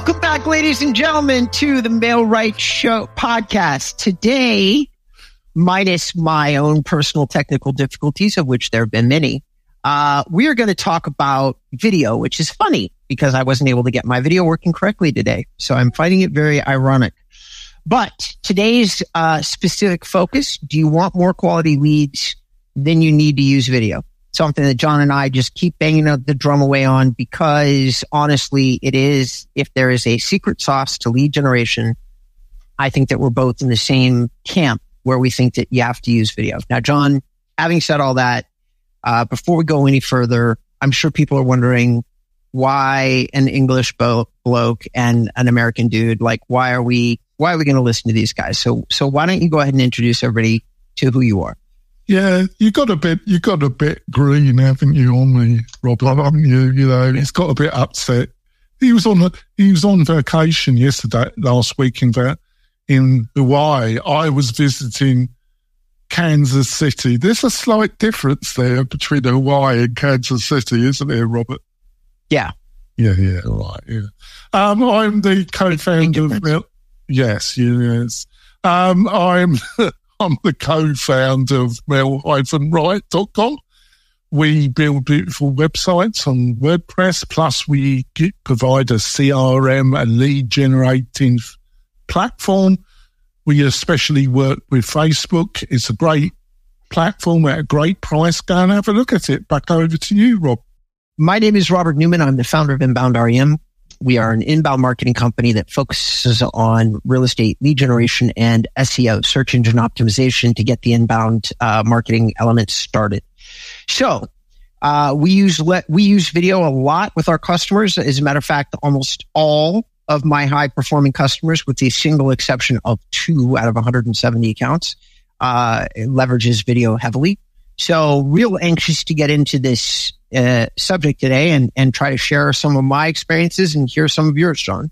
Welcome back, ladies and gentlemen, to the Mail-Right Show podcast. Today, minus my own personal technical difficulties, of which there have been many, we are going to talk about video, which is funny because I wasn't able to get my video working correctly today. So I'm finding it very ironic. But today's specific focus, do you want more quality leads? Then you need to use video. Something that John and I just keep banging the drum away on because honestly, it is, if there is a secret sauce to lead generation, I think that we're both in the same camp where we think that you have to use video. Now, John, having said all that, before we go any further, I'm sure people are wondering why an English bloke and an American dude, like why are we going to listen to these guys? So why don't you go ahead and introduce everybody to who you are? Yeah, you got a bit green, haven't you, on me, Rob? Haven't you? You know, he's got a bit upset. He was on vacation last week in Hawaii. I was visiting Kansas City. There's a slight difference there between Hawaii and Kansas City, isn't there, Robert? Yeah. Yeah, right, yeah. I'm the co-founder of... Yes. I'm the co-founder of mail-right.com. We build beautiful websites on WordPress, plus we provide a CRM, a lead-generating platform. We especially work with Facebook. It's a great platform at a great price. Go and have a look at it. Back over to you, Rob. My name is Robert Newman. I'm the founder of Inbound REM. We are an inbound marketing company that focuses on real estate lead generation and SEO, search engine optimization, to get the inbound marketing elements started. So we use video a lot with our customers. As a matter of fact, almost all of my high performing customers, with the single exception of 2 out of 170 accounts, leverages video heavily. So real anxious to get into this subject today and try to share some of my experiences and hear some of yours, John.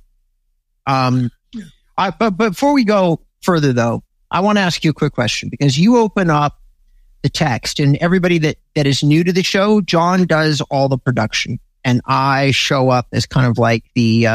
But before we go further, though, I want to ask you a quick question, because you open up the text, and everybody that is new to the show, John does all the production, and I show up as kind of like the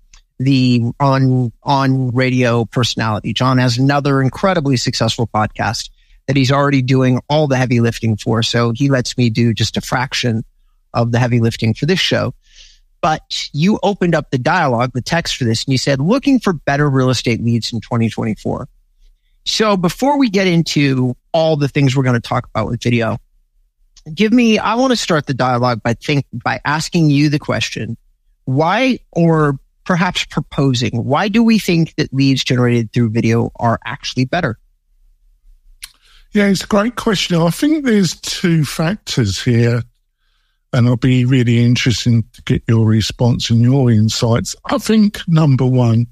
on radio personality. John has another incredibly successful podcast that he's already doing all the heavy lifting for. So he lets me do just a fraction of the heavy lifting for this show. But you opened up the dialogue, the text for this, and you said, looking for better real estate leads in 2024. So before we get into all the things we're going to talk about with video, I want to start the dialogue by asking you the question, why, or perhaps proposing, why do we think that leads generated through video are actually better? Yeah, it's a great question. I think there's 2 factors here, and I'll be really interested to get your response and your insights. I think number one,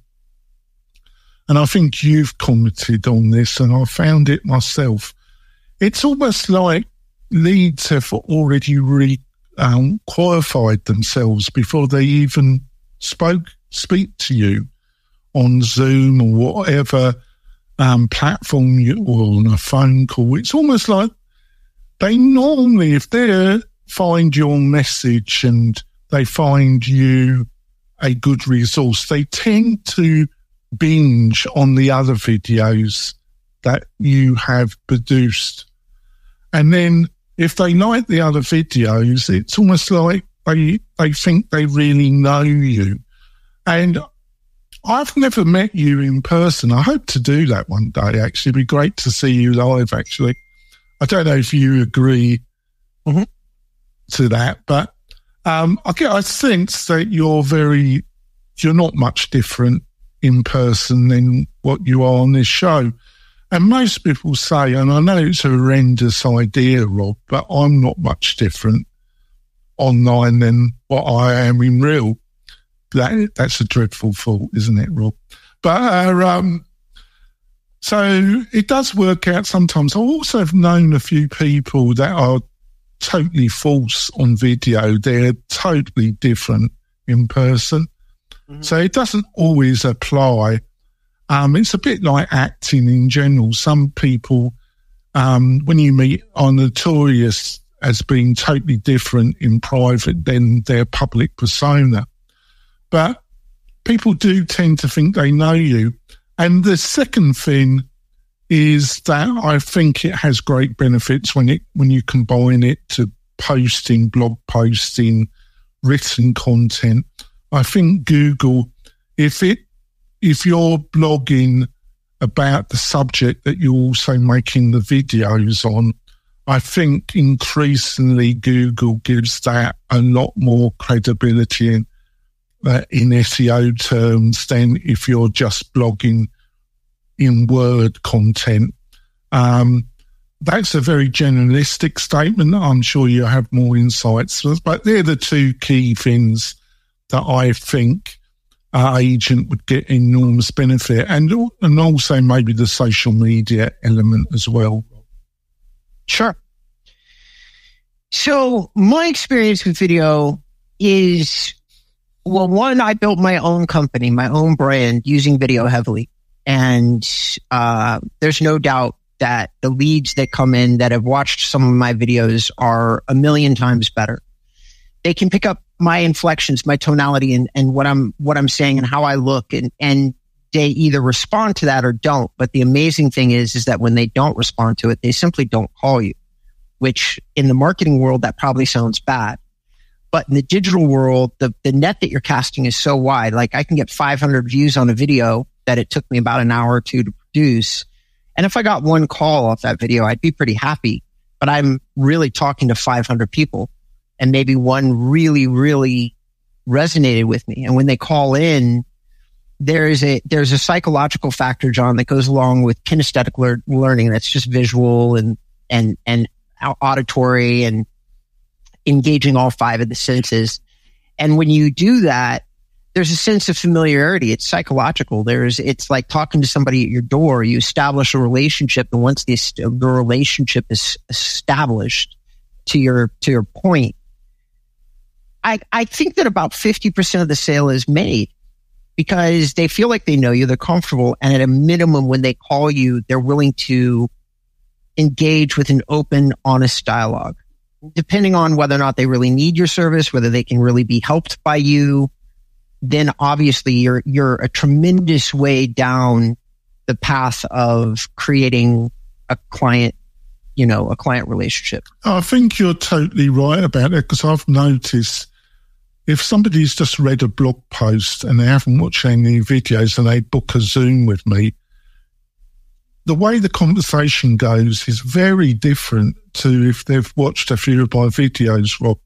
and I think you've commented on this, and I found it myself, it's almost like leads have already qualified themselves before they even speak to you on Zoom or whatever platform or on a phone call. It's almost like they normally, if they find your message and they find you a good resource, they tend to binge on the other videos that you have produced. And then if they like the other videos, it's almost like they think they really know you. And I've never met you in person. I hope to do that one day, actually. It'd be great to see you live, actually. I don't know if you agree to that, but I sense that you're not much different in person than what you are on this show. And most people say, and I know it's a horrendous idea, Rob, but I'm not much different online than what I am in real. That's a dreadful thought, isn't it, Rob? But so it does work out sometimes. I also have known a few people that are totally false on video. They're totally different in person. Mm-hmm. So it doesn't always apply. It's a bit like acting in general. Some people, when you meet, are notorious as being totally different in private than their public persona. But people do tend to think they know you. And the second thing is that I think it has great benefits when you combine it to posting, blog posting, written content. I think Google, if you're blogging about the subject that you're also making the videos on, I think increasingly Google gives that a lot more credibility in SEO terms than if you're just blogging in Word content. That's a very generalistic statement. I'm sure you have more insights, but they're the two key things that I think our agent would get enormous benefit, and also maybe the social media element as well. Sure. So my experience with video is, well, one, I built my own company, my own brand using video heavily. And there's no doubt that the leads that come in that have watched some of my videos are 1,000,000 times better. They can pick up my inflections, my tonality, and what I'm saying and how I look, and they either respond to that or don't. But the amazing thing is that when they don't respond to it, they simply don't call you, which in the marketing world, that probably sounds bad. But in the digital world, the net that you're casting is so wide. Like I can get 500 views on a video that it took me about an hour or two to produce. And if I got one call off that video, I'd be pretty happy. But I'm really talking to 500 people, and maybe one really, really resonated with me. And when they call in, there's a psychological factor, John, that goes along with kinesthetic learning. That's just visual and auditory and engaging all 5 of the senses. And when you do that, there's a sense of familiarity. It's psychological. It's like talking to somebody at your door. You establish a relationship, and once the relationship is established to your point, I think that about 50% of the sale is made because they feel like they know you, they're comfortable, and at a minimum, when they call you, they're willing to engage with an open, honest dialogue. Depending on whether or not they really need your service, whether they can really be helped by you, then obviously you're a tremendous way down the path of creating a client relationship. I think you're totally right about it, because I've noticed if somebody's just read a blog post and they haven't watched any videos and they book a Zoom with me, the way the conversation goes is very different to if they've watched a few of my videos, Rob.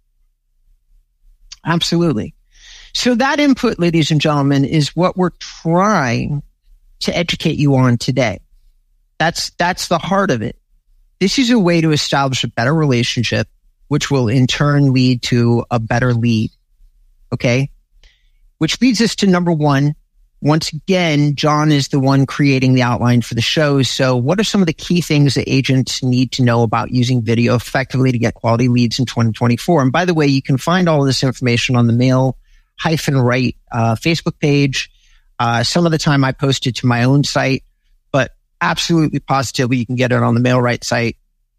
Absolutely. So that input, ladies and gentlemen, is what we're trying to educate you on today. That's the heart of it. This is a way to establish a better relationship, which will in turn lead to a better lead. Okay? Which leads us to number 1. Once again, John is the one creating the outline for the show. So what are some of the key things that agents need to know about using video effectively to get quality leads in 2024? And by the way, you can find all of this information on the Mail-Right Facebook page. Some of the time I post it to my own site, but absolutely positively you can get it on the Mail-Right site.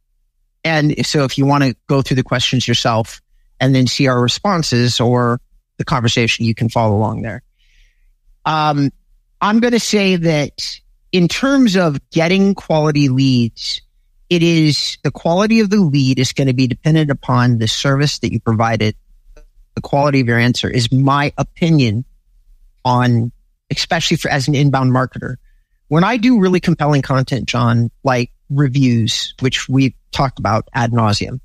And so if you want to go through the questions yourself and then see our responses or the conversation, you can follow along there. I'm going to say that in terms of getting quality leads, it is the quality of the lead is going to be dependent upon the service that you provided. The quality of your answer is my opinion on, especially as an inbound marketer. When I do really compelling content, John, like reviews, which we've talked about ad nauseum,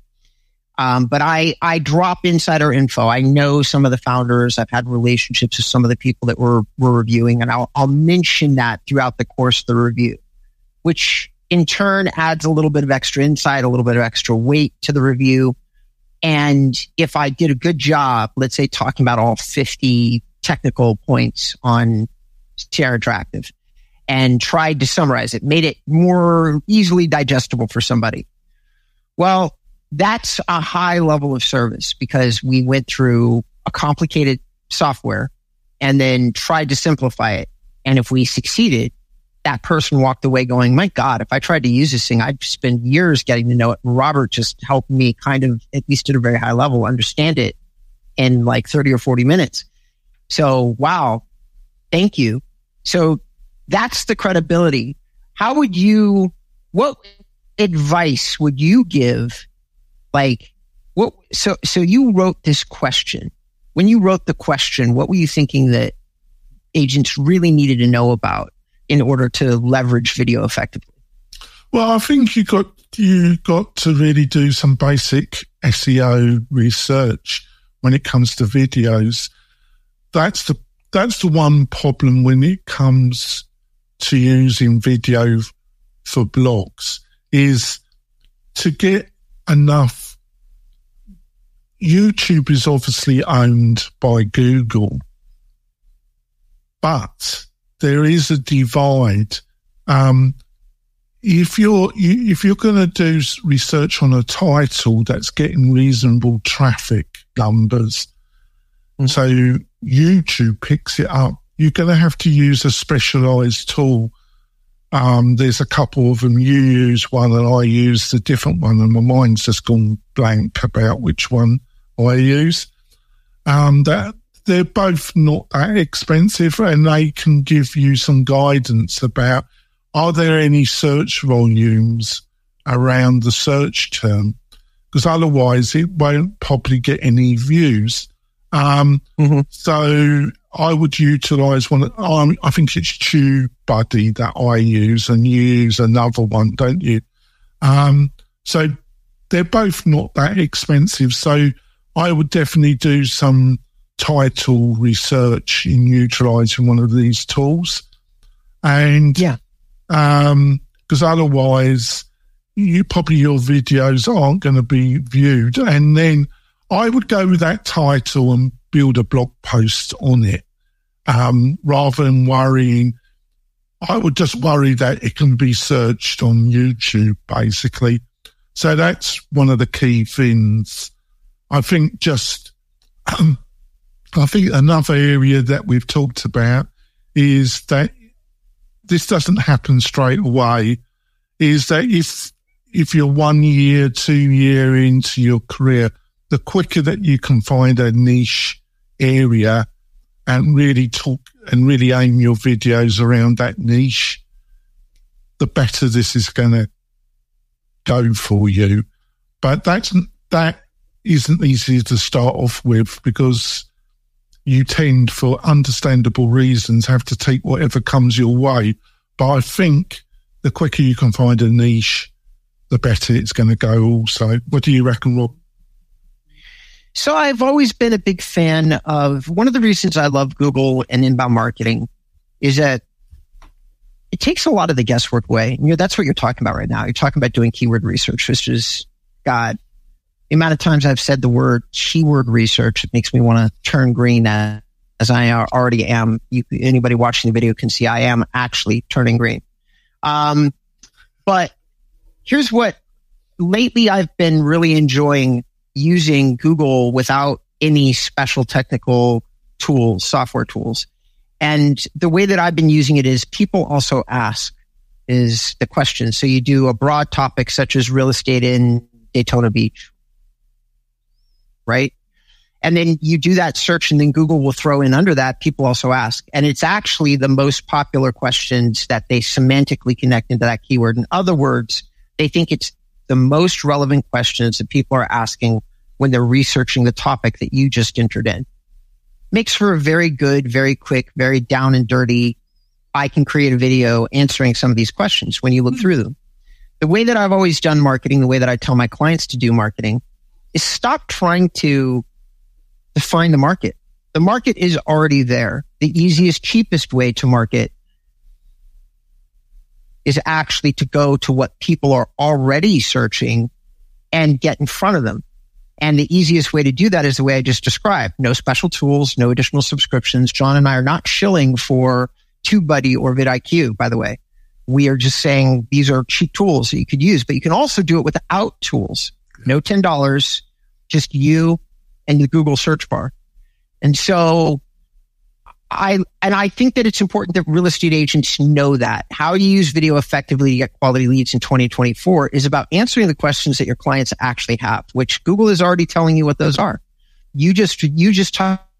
but I drop insider info. I know some of the founders. I've had relationships with some of the people that we're reviewing, and I'll mention that throughout the course of the review, which in turn adds a little bit of extra insight, a little bit of extra weight to the review. And if I did a good job, let's say talking about all 50 technical points on Sierra Interactive and tried to summarize it, made it more easily digestible for somebody. Well, that's a high level of service because we went through a complicated software and then tried to simplify it. And if we succeeded, that person walked away going, my God, if I tried to use this thing, I'd spend years getting to know it. Robert just helped me kind of, at least at a very high level, understand it in like 30 or 40 minutes. So, wow, Thank you. So that's the credibility. What advice would you give? So you wrote this question. When you wrote the question, what were you thinking that agents really needed to know about in order to leverage video effectively? Well, I think you got to really do some basic SEO research when it comes to videos. That's the one problem when it comes to using video for blogs, is to get enough. YouTube is obviously owned by Google, but there is a divide. If you're going to do research on a title that's getting reasonable traffic numbers, so YouTube picks it up, you're going to have to use a specialized tool. There's a couple of them. You use one and I use a different one, and my mind's just gone blank about which one I use. That they're both not that expensive, and they can give you some guidance about, are there any search volumes around the search term? Because otherwise it won't probably get any views. So I would utilize one. I think it's TubeBuddy that I use, and you use another one, don't you? So they're both not that expensive. So I would definitely do some title research in utilizing one of these tools. And because otherwise your videos aren't going to be viewed. And then I would go with that title and build a blog post on it, rather than worrying. I would just worry that it can be searched on YouTube, basically. So that's one of the key things. I think another area that we've talked about is that this doesn't happen straight away, is that if you're 1 year, 2 year into your career, the quicker that you can find a niche area and really talk and really aim your videos around that niche, the better this is going to go for you. But that isn't easy to start off with, because you tend, for understandable reasons, have to take whatever comes your way. But I think the quicker you can find a niche, the better it's going to go also. What do you reckon, Rob? So I've always been a big fan of, one of the reasons I love Google and inbound marketing is that it takes a lot of the guesswork away. That's what you're talking about right now. You're talking about doing keyword research, which is, God, the amount of times I've said the word keyword research, it makes me want to turn green, as I already am. Anybody watching the video can see I am actually turning green. But here's what, lately I've been really enjoying using Google without any special technical tools, software tools. And the way that I've been using it is, people also ask is the question. So you do a broad topic such as real estate in Daytona Beach, right? And then you do that search, and then Google will throw in under that, people also ask. And it's actually the most popular questions that they semantically connect into that keyword. In other words, they think it's the most relevant questions that people are asking when they're researching the topic that you just entered in. Makes for a very good, very quick, very down and dirty, I can create a video answering some of these questions when you look through them. The way that I've always done marketing, the way that I tell my clients to do marketing, is stop trying to define the market. The market is already there. The easiest, cheapest way to market is actually to go to what people are already searching and get in front of them. And the easiest way to do that is the way I just described. No special tools, no additional subscriptions. John and I are not shilling for TubeBuddy or vidIQ, by the way. We are just saying these are cheap tools that you could use, but you can also do it without tools. No $10, just you and the Google search bar. And so I think that it's important that real estate agents know that. How you use video effectively to get quality leads in 2024 is about answering the questions that your clients actually have, which Google is already telling you what those are. You just talk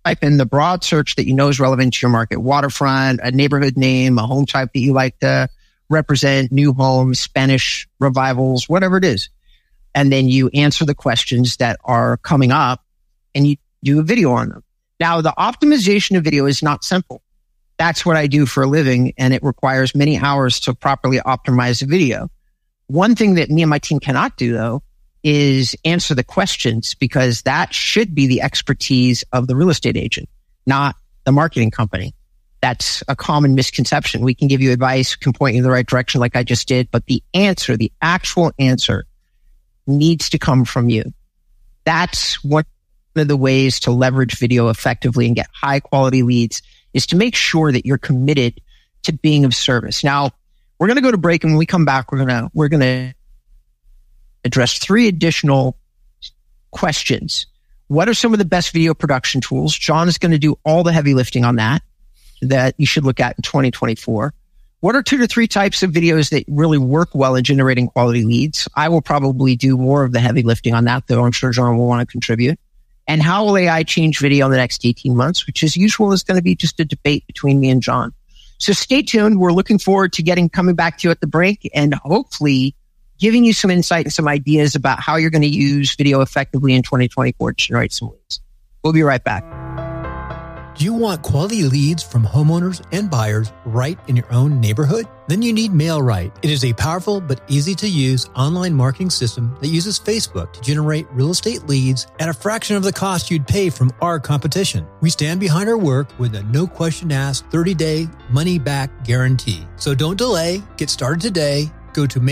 type in the broad search that you know is relevant to your market: waterfront, a neighborhood name, a home type that you like to represent, new homes, Spanish revivals, whatever it is. And then you answer the questions that are coming up and you do a video on them. Now, the optimization of video is not simple. That's what I do for a living, and it requires many hours to properly optimize a video. One thing that me and my team cannot do, though, is answer the questions, because that should be the expertise of the real estate agent, not the marketing company. That's a common misconception. We can give you advice, can point you in the right direction like I just did, but the answer, the actual answer, needs to come from you. That's one of the ways to leverage video effectively and get high quality leads, is to make sure that you're committed to being of service. Now, we're going to go to break, and when we come back, we're going to address 3 additional questions. What are some of the best video production tools? John is going to do all the heavy lifting on that you should look at in 2024. What are 2 to 3 types of videos that really work well in generating quality leads? I will probably do more of the heavy lifting on that, though I'm sure John will want to contribute. And how will AI change video in the next 18 months, which as usual is going to be just a debate between me and John. So stay tuned. We're looking forward to coming back to you at the break and hopefully giving you some insight and some ideas about how you're going to use video effectively in 2024 to generate some leads. We'll be right back. Do you want quality leads from homeowners and buyers right in your own neighborhood? Then you need MailRight. It is a powerful but easy to use online marketing system that uses Facebook to generate real estate leads at a fraction of the cost you'd pay from our competition. We stand behind our work with a no question asked 30-day money back guarantee. So don't delay. Get started today. Go to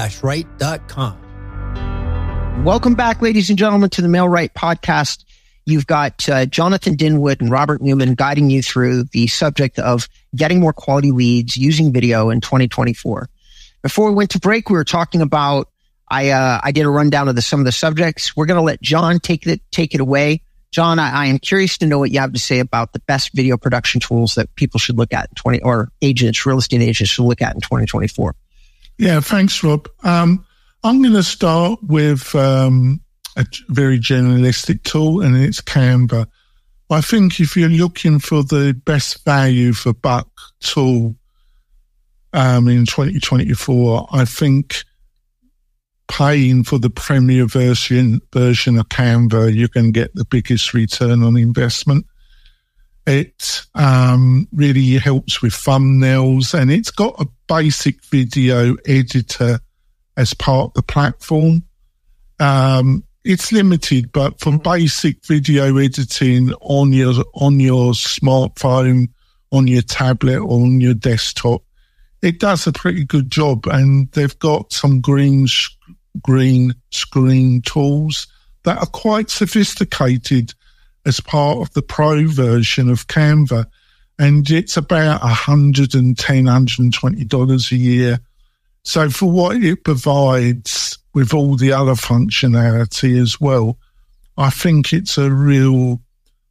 mail-right.com. Welcome back, ladies and gentlemen, to the MailRight podcast. You've got Jonathan Dinwood and Robert Newman guiding you through the subject of getting more quality leads using video in 2024. Before we went to break, we were talking about, I did a rundown of some of the subjects. We're going to let John take it away. John, I am curious to know what you have to say about the best video production tools that people should look at real estate agents should look at in 2024. Yeah, thanks, Rob. I'm going to start with a very generalistic tool, and it's Canva. I think if you're looking for the best value for buck tool in 2024, I think paying for the premier version of Canva, you can get the biggest return on investment. It really helps with thumbnails, and it's got a basic video editor as part of the platform. It's limited, but for basic video editing on your smartphone, on your tablet, or on your desktop, it does a pretty good job. And they've got some green screen tools that are quite sophisticated as part of the pro version of Canva. And it's about $110, $120 a year. So for what it provides with all the other functionality as well, I think it's a real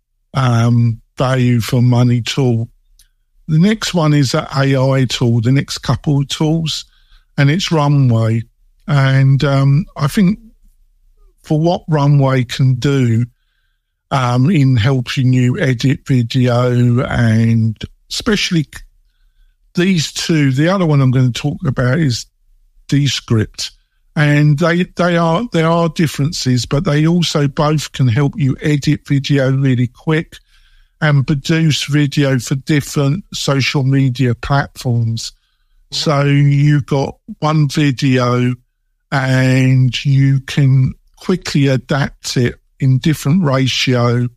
value for money tool. The next one is an AI tool, the next couple of tools, and it's Runway. And I think for what Runway can do in helping you edit video, and especially these two, the other one I'm going to talk about is Descript. And they are differences, but they also both can help you edit video really quick and produce video for different social media platforms. So you've got one video and you can quickly adapt it in different ratios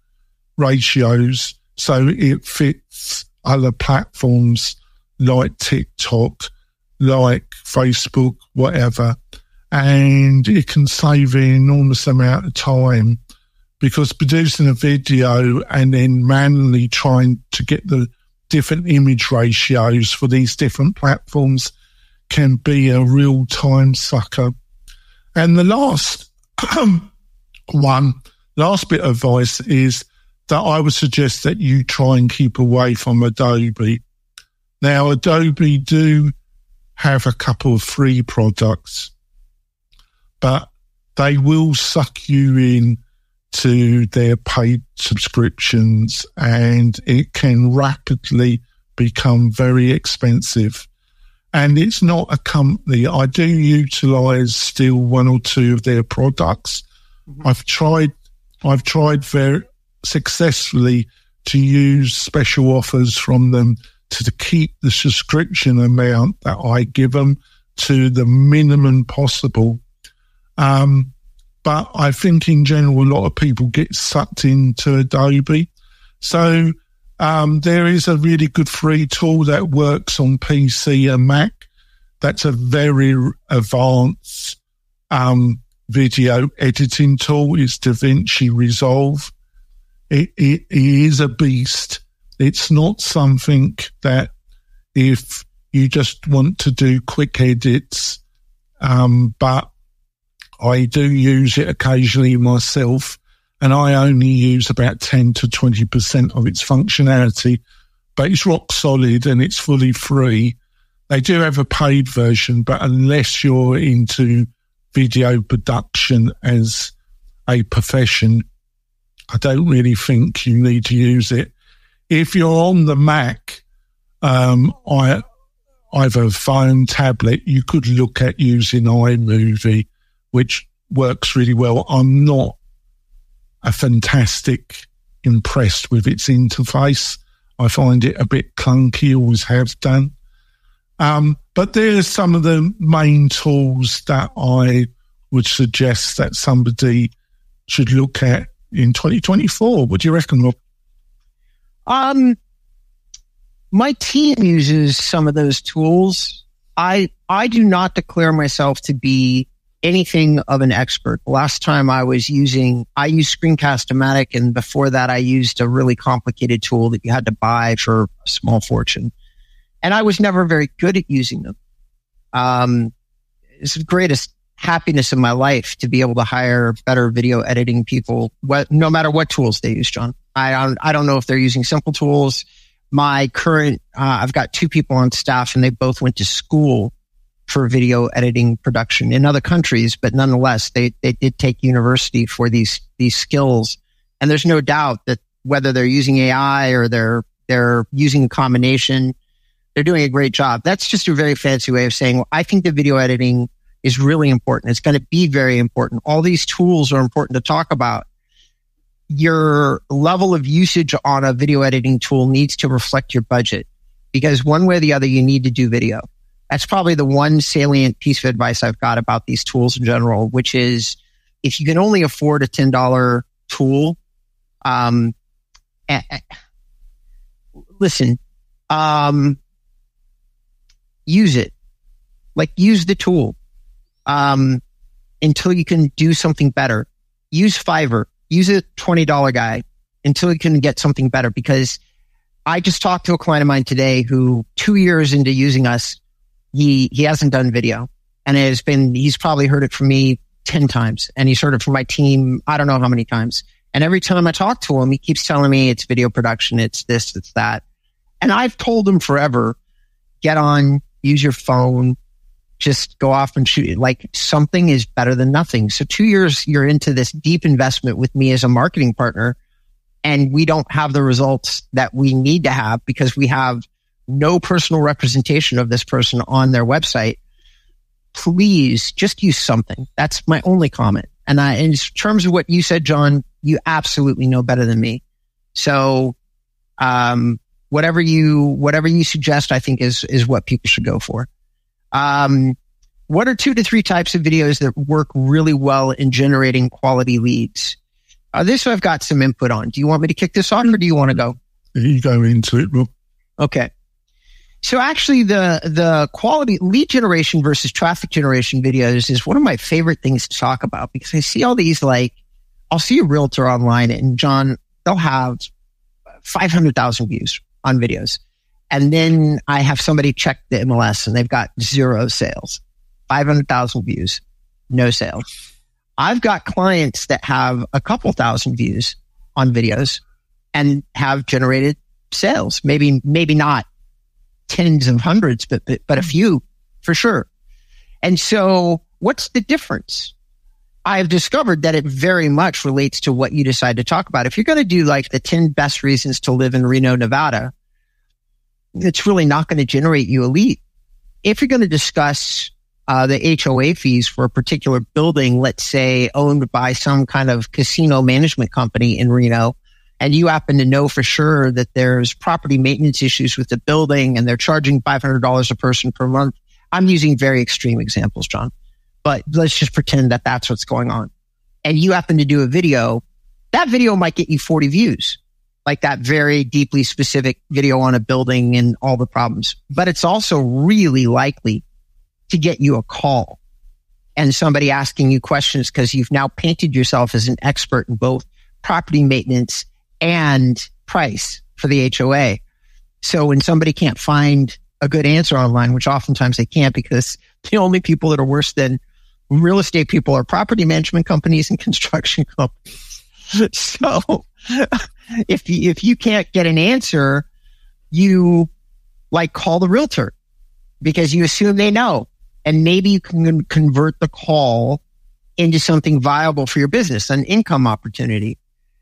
so it fits other platforms like TikTok, like Facebook, whatever. And it can save an enormous amount of time, because producing a video and then manually trying to get the different image ratios for these different platforms can be a real time sucker. And the last bit of advice is that I would suggest that you try and keep away from Adobe. Now, Adobe do have a couple of free products, but they will suck you in to their paid subscriptions, and it can rapidly become very expensive. And it's not a company. I do utilize still one or two of their products. Mm-hmm. I've tried very successfully to use special offers from them to keep the subscription amount that I give them to the minimum possible. But I think in general, a lot of people get sucked into Adobe. So there is a really good free tool that works on PC and Mac. That's a very advanced video editing tool. It's DaVinci Resolve. It is a beast. It's not something that if you just want to do quick edits, but I do use it occasionally myself, and I only use about 10 to 20% of its functionality, but it's rock solid and it's fully free. They do have a paid version, but unless you're into video production as a profession, I don't really think you need to use it. If you're on the Mac, either phone, tablet, you could look at using iMovie, which works really well. I'm not impressed with its interface. I find it a bit clunky, always have done. But there's some of the main tools that I would suggest that somebody should look at in 2024. What do you reckon, Rob? My team uses some of those tools. I do not declare myself to be anything of an expert. The last time I used Screencast-O-Matic, and before that I used a really complicated tool that you had to buy for a small fortune. And I was never very good at using them. It's the greatest happiness in my life to be able to hire better video editing people, no matter what tools they use, John. I don't know if they're using simple tools. My current, I've got 2 people on staff, and they both went to school for video editing production in other countries, but nonetheless, they did take university for these skills. And there's no doubt that whether they're using AI or they're using a combination, they're doing a great job. That's just a very fancy way of saying, well, I think the video editing is really important. It's going to be very important. All these tools are important to talk about. Your level of usage on a video editing tool needs to reflect your budget, because one way or the other, you need to do video. That's probably the one salient piece of advice I've got about these tools in general, which is if you can only afford a $10 tool, listen, use it. Like, use the tool until you can do something better. Use Fiverr. Use a $20 guy until you can get something better. Because I just talked to a client of mine today who 2 years into using us, he hasn't done video, and he's probably heard it from me 10 times, and he's heard it from my team I don't know how many times. And every time I talk to him, he keeps telling me it's video production, it's this, it's that. And I've told him forever, get on, use your phone, just go off and shoot it. Like, something is better than nothing. So 2 years you're into this deep investment with me as a marketing partner, and we don't have the results that we need to have because we have no personal representation of this person on their website. Please just use something. That's my only comment. And in terms of what you said, John, you absolutely know better than me. So, whatever you suggest, I think is what people should go for. What are 2 to 3 types of videos that work really well in generating quality leads? This I've got some input on. Do you want me to kick this off, or do you want to go? You go into it, Rob. Okay. So actually the quality lead generation versus traffic generation videos is one of my favorite things to talk about, because I see all these, like, I'll see a realtor online, and John, they'll have 500,000 views on videos. And then I have somebody check the MLS and they've got 0 sales, 500,000 views, no sales. I've got clients that have a couple thousand views on videos and have generated sales. Maybe not tens of hundreds, but a few for sure. And so what's the difference? I've discovered that it very much relates to what you decide to talk about. If you're going to do like the 10 best reasons to live in Reno, Nevada, it's really not going to generate you a lead. If you're going to discuss the HOA fees for a particular building, let's say owned by some kind of casino management company in Reno, and you happen to know for sure that there's property maintenance issues with the building and they're charging $500 a person per month. I'm using very extreme examples, John, but let's just pretend that that's what's going on. And you happen to do a video. That video might get you 40 views, like that very deeply specific video on a building and all the problems. But it's also really likely to get you a call and somebody asking you questions because you've now painted yourself as an expert in both property maintenance and price for the HOA. So when somebody can't find a good answer online, which oftentimes they can't because the only people that are worse than real estate people are property management companies and construction companies. So if you can't get an answer, you like call the realtor because you assume they know. And maybe you can convert the call into something viable for your business, an income opportunity.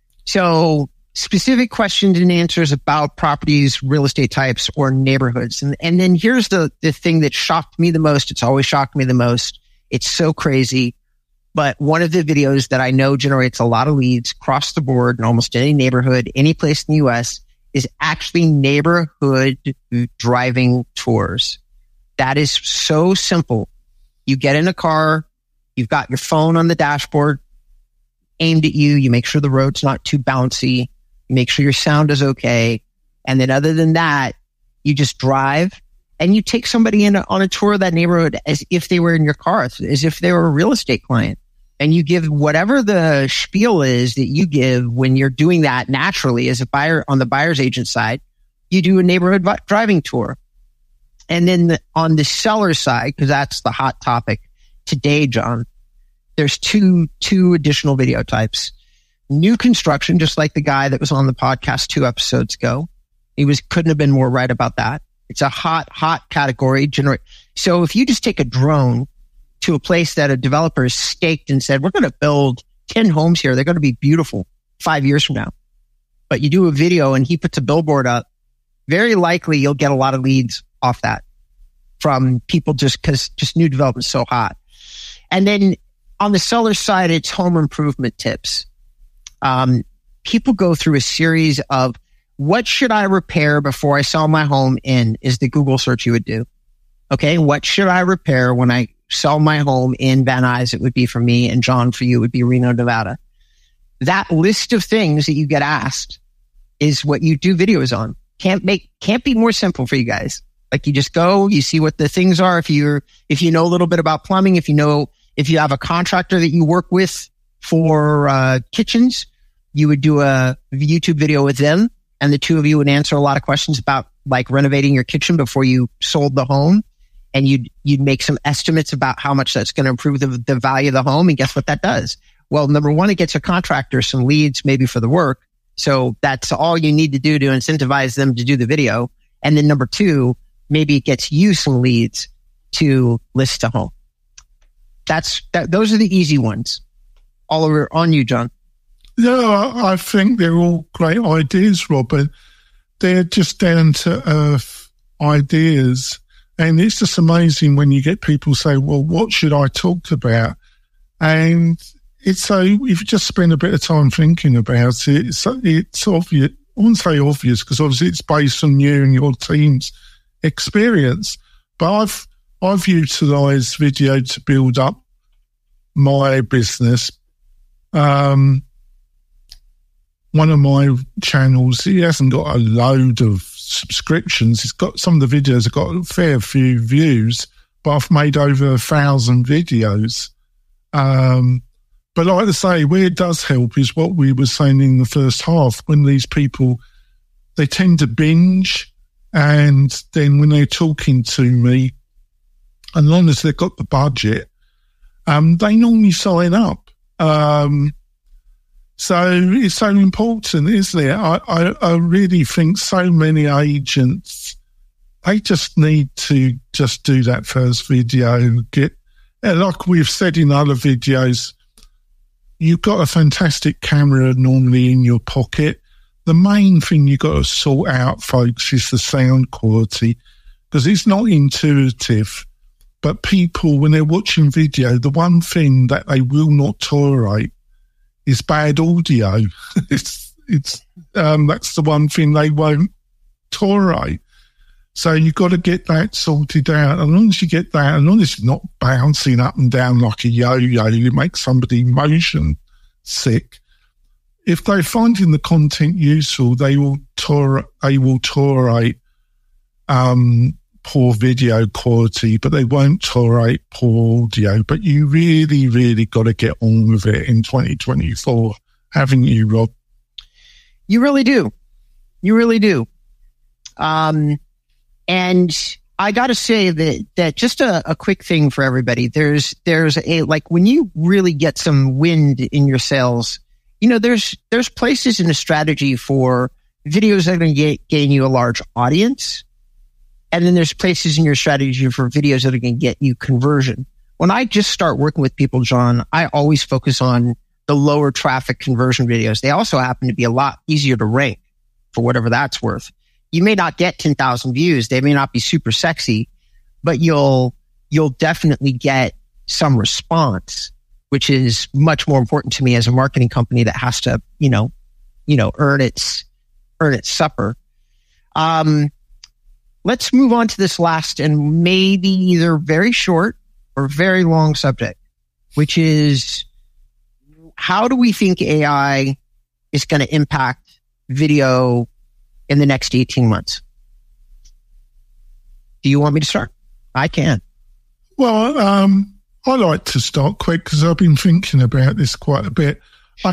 So specific questions and answers about properties, real estate types, or neighborhoods. And then here's the thing that shocked me the most. It's always shocked me the most. It's so crazy. But one of the videos that I know generates a lot of leads across the board in almost any neighborhood, any place in the US, is actually neighborhood driving tours. That is so simple. You get in a car, you've got your phone on the dashboard aimed at you. You make sure the road's not too bouncy. You make sure your sound is okay. And then other than that, you just drive and you take somebody on a tour of that neighborhood as if they were in your car, as if they were a real estate client. And you give whatever the spiel is that you give when you're doing that naturally as a buyer on the buyer's agent side. You do a neighborhood driving tour. And then on the seller side, because that's the hot topic today, John, there's two additional video types. New construction, just like the guy that was on the podcast 2 episodes ago. Couldn't have been more right about that. It's a hot category. So if you just take a drone to a place that a developer has staked and said, we're going to build 10 homes here. They're going to be beautiful 5 years from now. But you do a video and he puts a billboard up, very likely you'll get a lot of leads off that from people just new development is so hot. And then on the seller side, it's home improvement tips. People go through a series of what should I repair before I sell my home is the Google search you would do. Okay. What should I repair when I sell my home in Van Nuys? It would be for me, and John for you would be Reno, Nevada. That list of things that you get asked is what you do videos on. Can't be more simple for you guys. Like you just go, you see what the things are. If you know a little bit about plumbing, if you have a contractor that you work with for kitchens, you would do a YouTube video with them, and the two of you would answer a lot of questions about like renovating your kitchen before you sold the home. And you'd make some estimates about how much that's going to improve the value of the home. And guess what that does? Well, number one, it gets a contractor some leads maybe for the work. So that's all you need to do to incentivize them to do the video. And then number two, maybe it gets you some leads to list a home. Those are the easy ones. All over on you, John. Yeah, I think they're all great ideas, Robert. They're just down to earth ideas. And it's just amazing when you get people say, well, what should I talk about? And it's so, if you just spend a bit of time thinking about it, it's obvious. I wouldn't say obvious because obviously it's based on you and your team's experience. But I've utilised video to build up my business. One of my channels, he hasn't got a load of subscriptions. It's got some of the videos have got a fair few views, but I've made over 1,000 videos. But like I say, where it does help is what we were saying in the first half, when these people, they tend to binge, and then when they're talking to me, as long as they've got the budget, they normally sign up. So it's so important, isn't it? I really think so many agents, they just need to just do that first video and like we've said in other videos, you've got a fantastic camera normally in your pocket. The main thing you've got to sort out, folks, is the sound quality, because it's not intuitive. But people, when they're watching video, the one thing that they will not tolerate is bad audio. That's the one thing they won't tolerate. So you've got to get that sorted out. As long as you get that, as long as it's not bouncing up and down like a yo-yo, you make somebody motion sick. If they're finding the content useful, they will tolerate poor video quality, but they won't tolerate poor audio. But you really, really got to get on with it in 2024, haven't you, Rob? You really do. You really do. And I got to say that just a quick thing for everybody. There's a, like, when you really get some wind in your sails, you know, there's places in the strategy for videos that are going to gain you a large audience. And then there's places in your strategy for videos that are going to get you conversion. When I just start working with people, John, I always focus on the lower traffic conversion videos. They also happen to be a lot easier to rank for whatever that's worth. You may not get 10,000 views. They may not be super sexy, but you'll definitely get some response, which is much more important to me as a marketing company that has to, earn its supper. Let's move on to this last and maybe either very short or very long subject, which is, how do we think AI is going to impact video in the next 18 months? Do you want me to start? I can. Well, I like to start quick because I've been thinking about this quite a bit. Sure.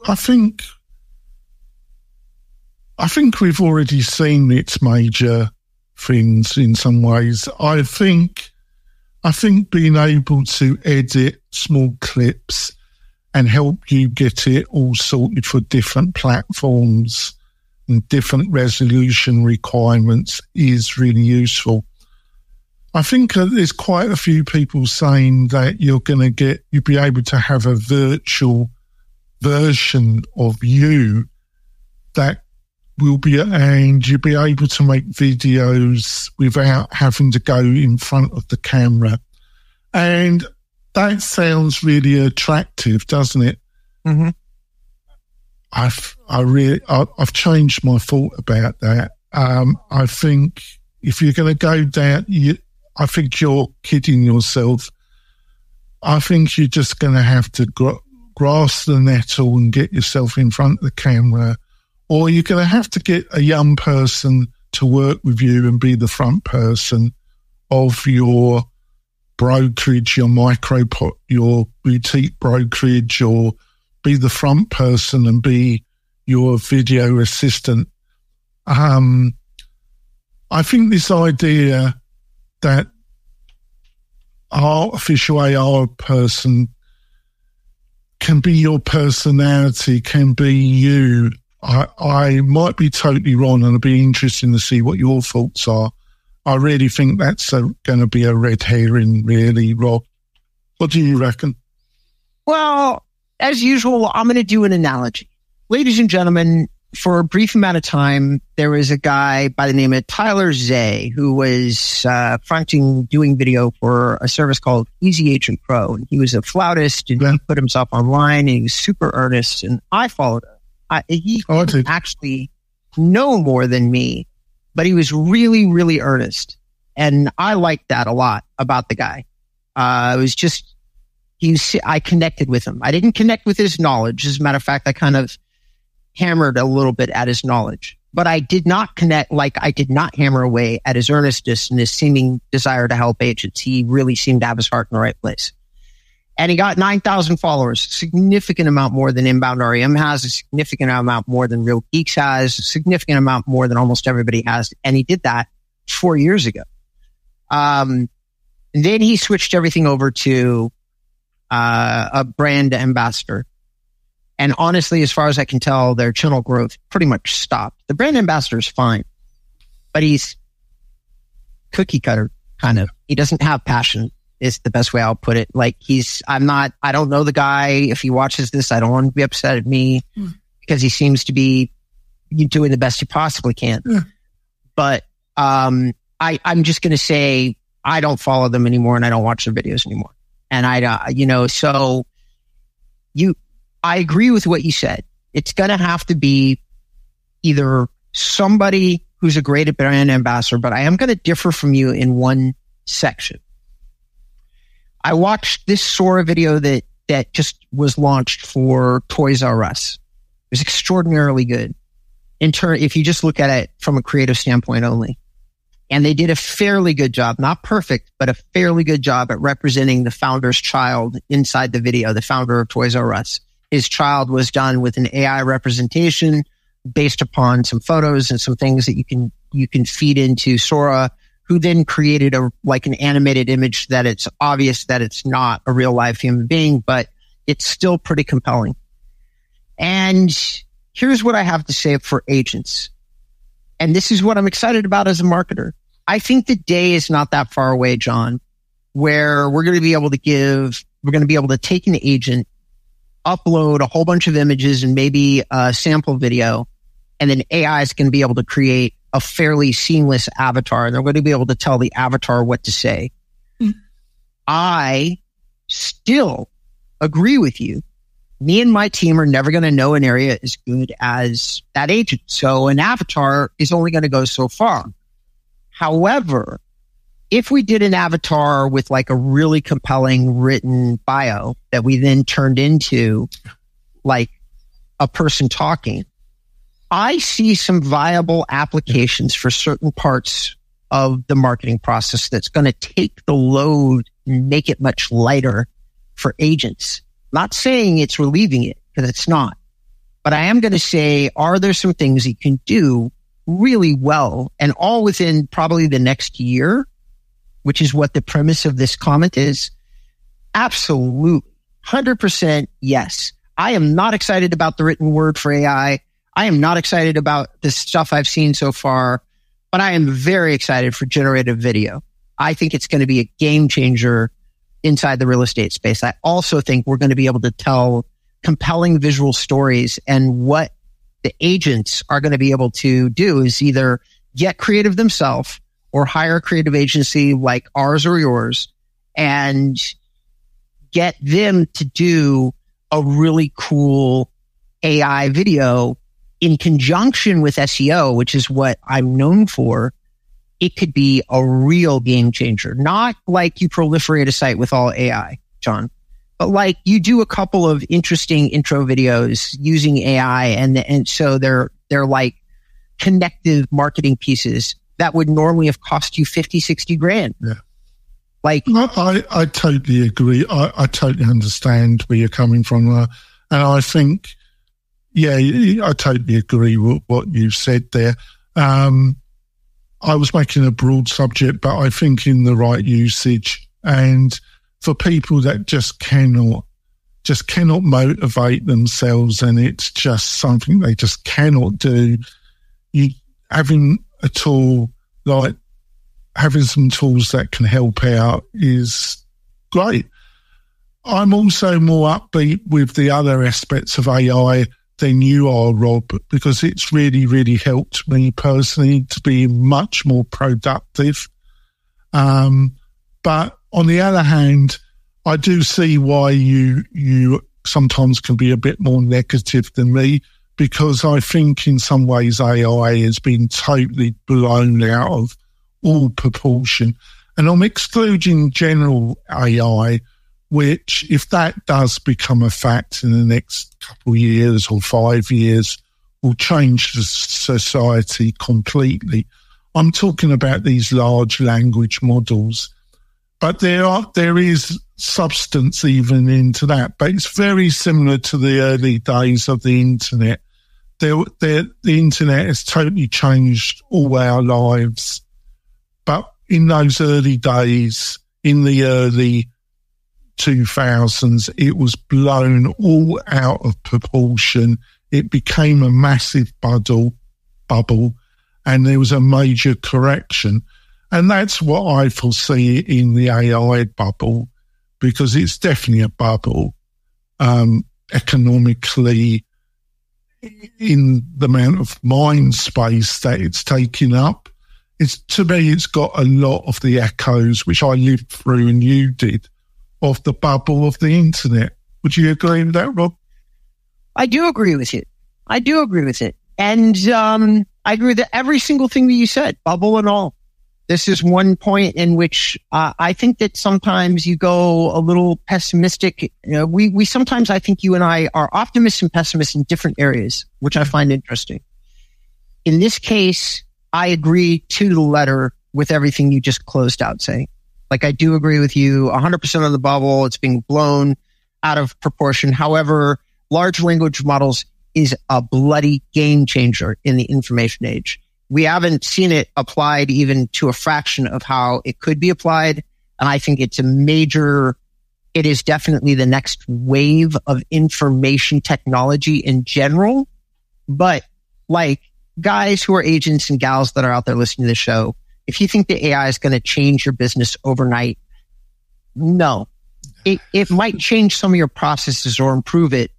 I think we've already seen its major things in some ways. I think being able to edit small clips and help you get it all sorted for different platforms and different resolution requirements is really useful. I think there's quite a few people saying that you'll be able to have a virtual version of you that will be, and you'll be able to make videos without having to go in front of the camera. And that sounds really attractive, doesn't it? Mm-hmm. I've changed my thought about that. I think if you're going to go down, I think you're kidding yourself. I think you're just going to have to grasp the nettle and get yourself in front of the camera, or you're going to have to get a young person to work with you and be the front person of your brokerage, your boutique brokerage, or be the front person and be your video assistant. I think this idea that artificial AI person can be your personality, can be you. I might be totally wrong, and it'll be interesting to see what your thoughts are. I really think that's going to be a red herring, really, Rob. What do you reckon? Well, as usual, I'm going to do an analogy. Ladies and gentlemen, for a brief amount of time, there was a guy by the name of Tyler Zay who was doing video for a service called Easy Agent Pro. And he was a flautist, and he put himself online, and he was super earnest, and I followed him. He didn't actually know more than me, but he was really, really earnest. And I liked that a lot about the guy. It was just, I connected with him. I didn't connect with his knowledge. As a matter of fact, I kind of hammered a little bit at his knowledge, but I did not connect, I did not hammer away at his earnestness and his seeming desire to help agents. He really seemed to have his heart in the right place. And he got 9,000 followers, a significant amount more than Inbound REM has, a significant amount more than Real Geeks has, a significant amount more than almost everybody has. And he did that 4 years ago. And then he switched everything over to a brand ambassador. And honestly, as far as I can tell, their channel growth pretty much stopped. The brand ambassador is fine, but he's cookie cutter, kind of. He doesn't have passion. is the best way I'll put it. Like I don't know the guy. If he watches this, I don't want him to be upset at me because he seems to be doing the best he possibly can. Yeah. But, I'm just going to say I don't follow them anymore and I don't watch their videos anymore. And I agree with what you said. It's going to have to be either somebody who's a great brand ambassador, but I am going to differ from you in one section. I watched this Sora video that just was launched for Toys R Us. It was extraordinarily good if you just look at it from a creative standpoint only. And they did a fairly good job, not perfect, but a fairly good job at representing the founder's child inside the video, the founder of Toys R Us. His child was done with an AI representation based upon some photos and some things that you can feed into Sora, who then created an animated image that it's obvious that it's not a real life human being, but it's still pretty compelling. And here's what I have to say for agents. And this is what I'm excited about as a marketer. I think the day is not that far away, John, where we're going to be able to take an agent, upload a whole bunch of images and maybe a sample video, and then AI is going to be able to create a fairly seamless avatar, and they're going to be able to tell the avatar what to say. I still agree with you. Me and my team are never going to know an area as good as that agent. So an avatar is only going to go so far. However, if we did an avatar with like a really compelling written bio that we then turned into like a person talking, I see some viable applications for certain parts of the marketing process that's going to take the load and make it much lighter for agents. Not saying it's relieving it, because it's not. But I am going to say, are there some things you can do really well, and all within probably the next year, which is what the premise of this comment is? Absolutely. 100% yes. I am not excited about the written word for AI. I am not excited about the stuff I've seen so far, but I am very excited for generative video. I think it's going to be a game changer inside the real estate space. I also think we're going to be able to tell compelling visual stories, and what the agents are going to be able to do is either get creative themselves or hire a creative agency like ours or yours and get them to do a really cool AI video in conjunction with SEO, which is what I'm known for. It could be a real game changer. Not like you proliferate a site with all AI, John, but like you do a couple of interesting intro videos using AI, and so they're like connective marketing pieces that would normally have cost you 50, 60 grand. Yeah. Like I totally agree. I totally understand where you're coming from. And I think, yeah, I totally agree with what you said there. I was making a broad subject, but I think in the right usage, and for people that just cannot motivate themselves, and it's just something they just cannot do, having a tool like having some tools that can help out is great. I'm also more upbeat with the other aspects of AI than you are, Rob, because it's really, really helped me personally to be much more productive. But on the other hand, I do see why you sometimes can be a bit more negative than me, because I think in some ways AI has been totally blown out of all proportion. And I'm excluding general AI, which, if that does become a fact in the next couple of years or 5 years, will change the society completely. I'm talking about these large language models. But there is substance even into that. But it's very similar to the early days of the internet. The internet has totally changed all our lives. But in those early days, in the early 2000s, it was blown all out of proportion. It became a massive bubble, and there was a major correction. And that's what I foresee in the AI bubble, because it's definitely a bubble, economically, in the amount of mind space that it's taking up. To me, it's got a lot of the echoes, which I lived through and you did, of the bubble of the internet. Would you agree with that, Rob? I do agree with you. And I agree with every single thing that you said, bubble and all. This is one point in which I think that sometimes you go a little pessimistic. We sometimes, I think you and I are optimists and pessimists in different areas, which I find interesting. In this case, I agree to the letter with everything you just closed out saying. Like, I do agree with you 100% on the bubble. It's being blown out of proportion. However, large language models is a bloody game changer in the information age. We haven't seen it applied even to a fraction of how it could be applied. And I think it is definitely the next wave of information technology in general. But like, guys who are agents and gals that are out there listening to the show, if you think the AI is going to change your business overnight, no. It might change some of your processes or improve it.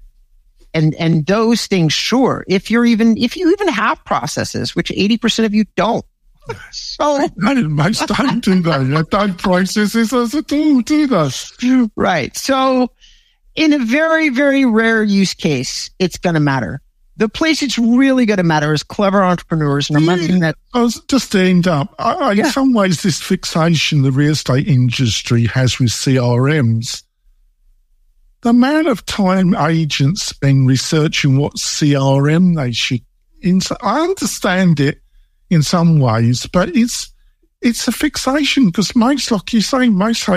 And those things, sure. If you even have processes, which 80% of you don't. So most don't do that. Don't processes as at all, do they? Right. So in a very, very rare use case, it's going to matter. The place it's really going to matter is clever entrepreneurs. And I'm not saying that. I was just to end up. In some ways, this fixation the real estate industry has with CRMs, the amount of time agents spend researching what CRM they should. I understand it in some ways, but it's a fixation because most, like you say,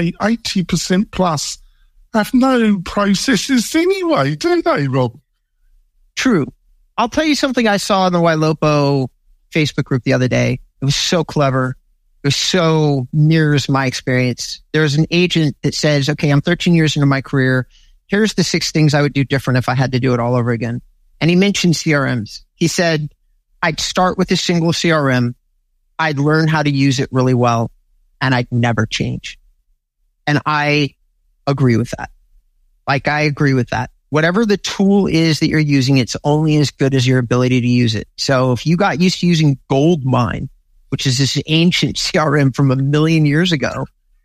80% plus have no processes anyway, don't they, Rob? True. I'll tell you something I saw in the Ylopo Facebook group the other day. It was so clever. It was so mirrors my experience. There's an agent that says, okay, I'm 13 years into my career. Here's the 6 things I would do different if I had to do it all over again. And he mentioned CRMs. He said, I'd start with a single CRM. I'd learn how to use it really well, and I'd never change. And I agree with that. I agree with that. Whatever the tool is that you're using, it's only as good as your ability to use it. So if you got used to using Goldmine, which is this ancient CRM from 1 million years ago,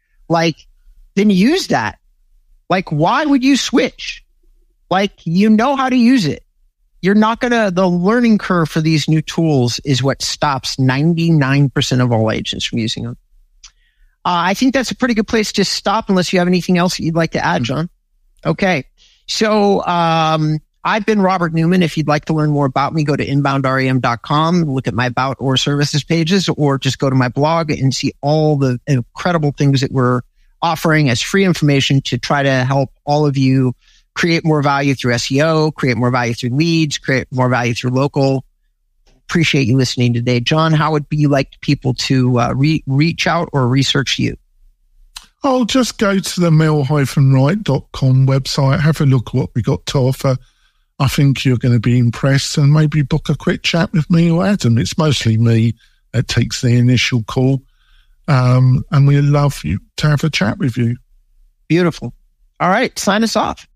then use that. Why would you switch? You know how to use it. You're not the learning curve for these new tools is what stops 99% of all agents from using them. I think that's a pretty good place to stop unless you have anything else that you'd like to add, John. Okay. So, I've been Robert Newman. If you'd like to learn more about me, go to inboundrem.com, look at my about or services pages, or just go to my blog and see all the incredible things that we're offering as free information to try to help all of you create more value through SEO, create more value through leads, create more value through local. Appreciate you listening today. John, how would you like people to reach out or research you? Oh, just go to the mel-wright.com website, have a look at what we got to offer. I think you're going to be impressed, and maybe book a quick chat with me or Adam. It's mostly me that takes the initial call. And we'd love you to have a chat with you. Beautiful. All right. Sign us off.